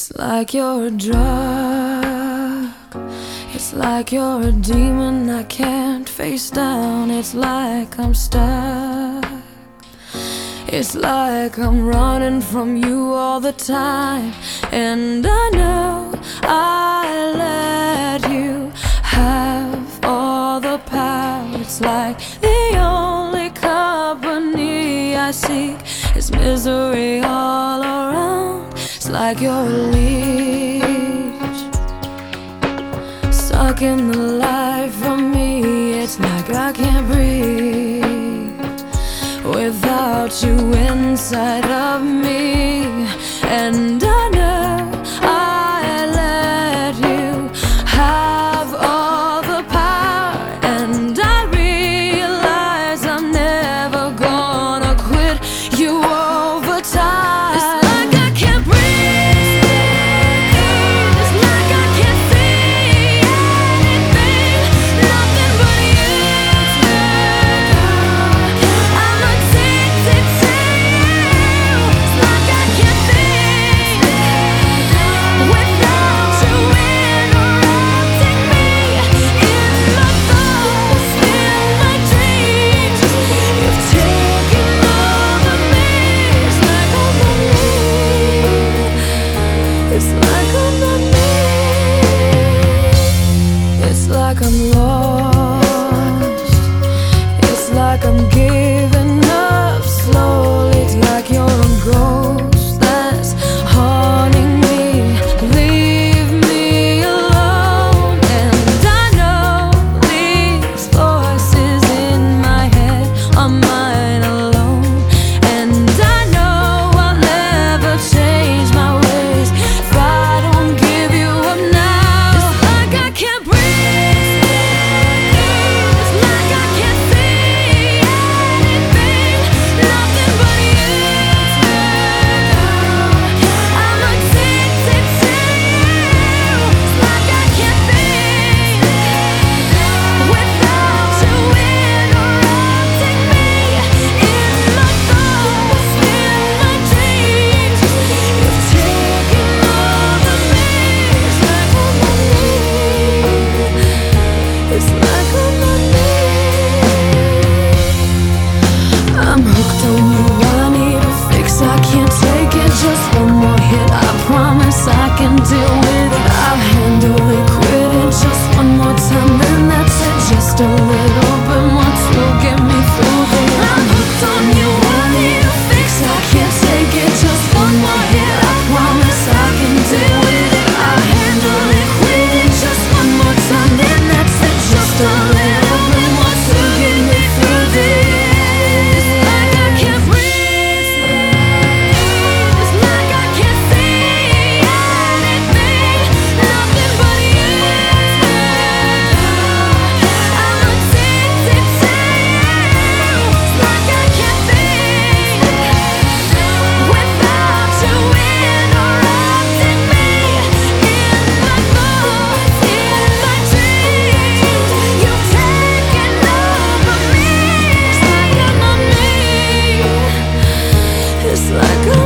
It's like you're a drug. It's like you're a demon I can't face down. It's like I'm stuck. It's like I'm running from you all the time. And I know I let you have all the power. It's like the only company I seek is misery all around. It's like you're a leech, sucking the life from me. It's like I can't breathe without you inside of me. And I know I let you have all the power. And I realize I'm never gonna quit you over time. It's like I can't breathe. It's like I can't see anything, nothing but you. I'm addicted to you. It's like I can't think without you interrupting me in my thoughts, in my dreams. You've taken over me. It's like I'm not me. It's like I'm not me. It's like I'm lost. It's like I'm giving up slowly. It's like you're a ghost that's haunting me. Leave me alone. And I know these voices in my head are mine alone. And I know I'll never change my ways if I don't give you up now. It's like I can't breathe. It's like I can't see anything, nothing but you. I'm addicted to you. It's like I can't think without you interrupting me in my thoughts, in my dreams. You've taken over me. It's like I'm not me. It's like I'm not me. I'm hooked on you, I need a fix. I can't take it, just one more hit. I promise I can deal with it. I'll handle it, quit it just one more time, then that's it. Just a little bit more to get me through this. I'm hooked on you, I need a fix. I can't take it, just one more hit. I promise I can deal with it. I'll handle it, quit it just one more time, then that's it. Just a little bit more to get me through this. It's like I can't breathe. It's like I can't see anything, nothing but you. I'm addicted to you. It's like I can't think without you interrupting me in my thoughts, in my dreams. You've taken over me. It's like I'm not me. It's like